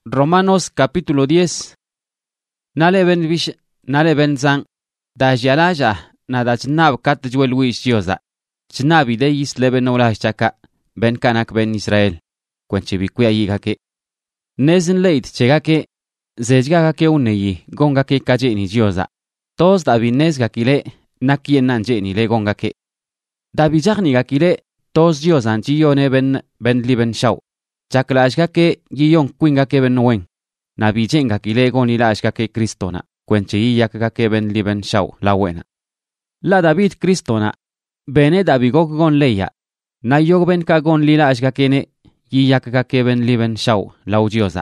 Romanos capítulo 10. Nale ben bish, nale ben zang, da jalaja, na da chnab kat jwel wish yoza. Chnabi de is leben ola chaka, ben kanak ben Israel. Kwenche bikuya yigake. Nezin leit chegake, zejgake uneyi, gongake kaje ni yoza. Tos da binez gakile, nakien nanje ni le gongake. Da bijagni gakile, tos yozan chiyone ben liben shaw. Chaklashgake giyon kwingake ben wen. Na bijengakile gonilashgake kristona. Kwenche iyakake ben liben shaw la wena. La David kristona. Bene dabigok gon leya. Na yog ben ka gon lilashgakene. Yiyakake ben liben shaw la udiosa.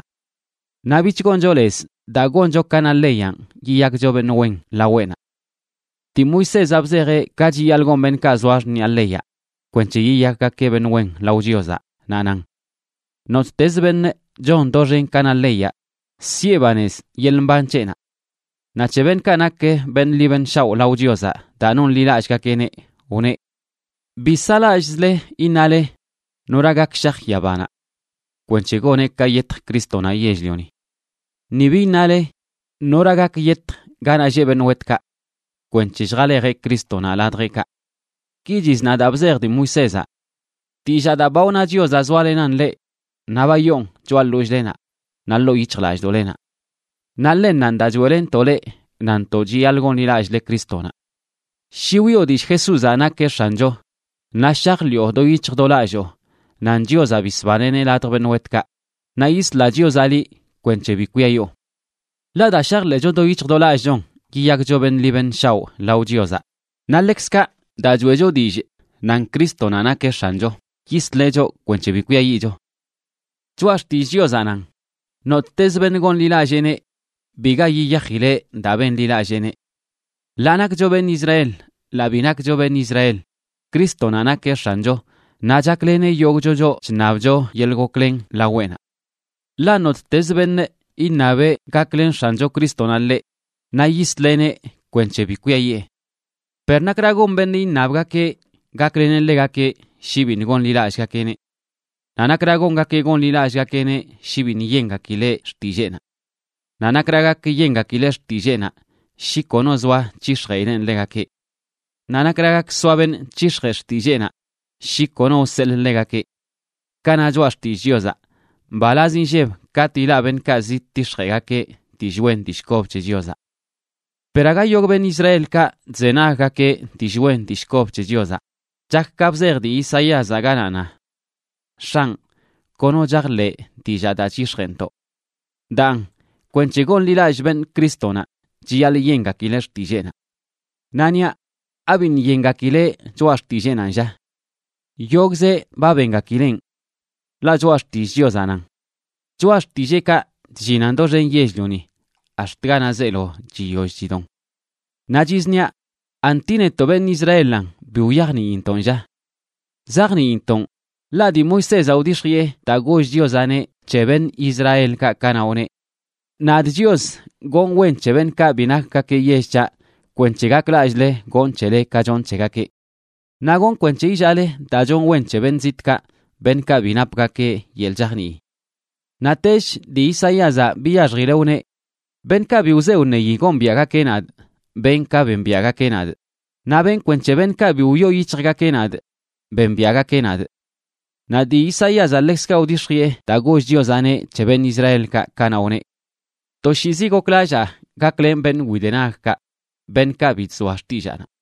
Na bich gonjoles. Da gonjo kanal leyan. Yiyakjo ben wen la wena. Ti Moises abzere kaji algon ben ka zoash ni aleya. Kwenche yiyakake ben wen la udiosa. Nanang. Not tesben John dojen kanal leya. Siebanes yelmbanchena. Nacheben kanake ben liben shaw la udiosa. Danon lilashgakene. Une. Bisala isle inale. Noragak shak yabana. Kwenche gone kayet kristona yejlioni. Nibi nale. Noragak yet gana jeben wetka. Kwenche jgalere kristona ladreka. Kijis nadabzer di Moisesa. Tijada bauna diosa zwalenan le. Nabayon jwal lojlena. Nallo yichlaj dolena. Nallen nanda jwelen tole. Nantoji algon ilaj le kristona. Shiwio dish Jesus anake shanjo. Nashak lio do yichdolajo. Nanjioza bisbanene latben wetka. Na isla jiozali kwenche bikuya yo. La da shakle jo do yichdolajon. Giyak joben liben shaw laujioza. Nalexka da juejo dij. Nan Cristo nanake shanjo. Kislejo kwenche bikuya yijo. Chuash tijioza nan. Not tesben gon lilajene. Biga yiyahile da ben lilajene. Lanak joben Israel. Labinak joben Israel. Cristo nanake shanjo. Najaklene yogjojo chnavjo yelgoklen la buena. La not tesben inabe gaklen shanjo Cristo nalle. Na yislene kwenche bikuya ye. Pernakragon ben inabgake gaklene legake shibin gon lilashgakene. Nanakragon gake gon lilashgakene shibin yengakile stijena. Nanakragake yengakile stijena. Shikonozwa chishreinen legake. Nanakragak suaben chishre stijena. Shikono sel legake. Kana joash tijioza. Balazin jeb katila ben kazit tishregake tijwen tishkov chejioza. Peraga yog ben Israel ka zenagake tijwen tishkov chejioza. Jak kabzer di Isaías aganana. Shang kono jagle tijada chishrento. Dan kwenchegon lilaj ben kristona. Jial yengakile stijena. Nania abin yengakile joash tijena ja. Yogze babengakilen. La joash tijiozanan. Joash tijeka jinando ren yejlioni. Ashtgana zelo jiyojidon. Najiznia antine toben Israelan biuyagni inton ja. Zagni inton. La di Moises audishrie da goj diozane cheben Israel ka kanaone. Nad dios gon wen cheben ka binak ka ke yescha. Kwenchegak lajle gon chele kajon chegake. Nagon kwenche ijale dajon wenche benzitka benka binapka ke yeljahni. Natesh di Isaíasa biyajgireune benka biuzeune yigon biaga kenad benka benbiaga kenad. Na ben kwenche benka biuyo yichga kenad benbiaga kenad. Na di Isaíasa lexka udishrie dagoj diozane cheben Israel ka kanaune. Toshizigo klaja gaklen ben widenaka benka bitsuashtijana.